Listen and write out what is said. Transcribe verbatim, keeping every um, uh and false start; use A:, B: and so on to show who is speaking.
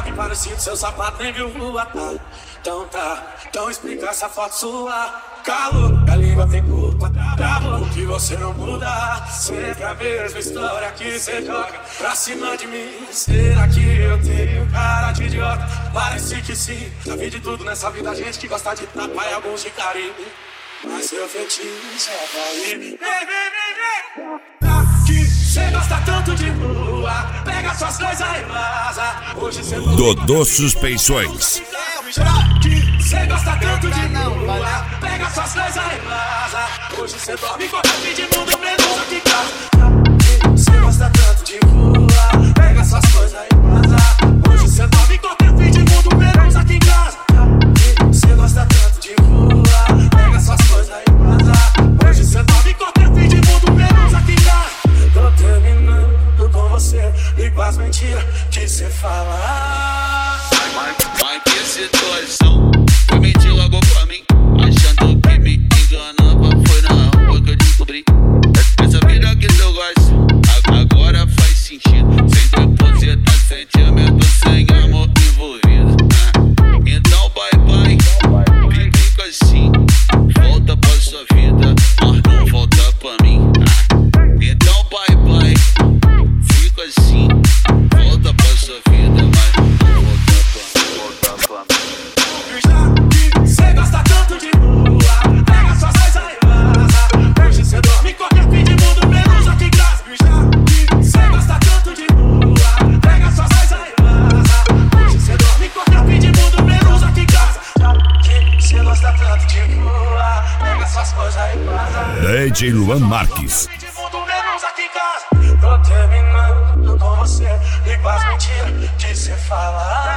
A: que parecido seu sapato nem viu rua, tá? Então tá, então explica essa foto sua. Calo, a língua tem culpa, bravo, que você não muda. Sempre a mesma história que você joga pra cima de mim. Será que eu tenho cara de idiota? Parece que sim. Já vi de tudo nessa vida, gente que gosta de tapa e alguns de carinho. Mas seu fetiche é cair. Vem, vem, vem, vem. Que cê gosta tanto de rua, pega suas coisas e vaza. Hoje cê
B: Dodô Suspeições.
A: Que cê gosta tanto de rua, pega suas coisas e vaza. Hoje cê dorme com a fim de mundo menos aqui em casa. Que cê gosta tanto de rua, pega suas coisas e vaza. Hoje cê dorme com a fim de mundo menos aqui em casa. Que cê gosta tanto de rua, pega suas coisas e vaza. Hoje cê dorme com a fim de mundo menos aqui em casa. Tô terminando com você e com as mentiras que cê fala.
C: Mas, mas que situação, foi mentir logo pra mim, achando que me enganava, foi na rua que eu descobri. Essa vida que eu gosto, agora faz sentido, sem depositar sentimento, sem amor envolvido. Então bye bye, fica assim, volta pra sua vida, mas não volta pra mim. Então bye bye, fica assim, volta pra sua vida, mas não volta pra mim, volta pra mim.
A: Cê gosta tanto de rua, pega suas coisas e vaza. Hoje cê dorme com a fim de mundo menos aqui em casa. Cê gosta tanto de rua, pega suas coisas e vaza. Hoje cê dorme com a fim de mundo menos aqui em casa. Cê gosta tanto de rua, pega suas coisas e vaza.
B: D J Luan Marques.
A: Fim de mundo menos aqui em casa. Tô terminando com você e com as mentiras que cê fala.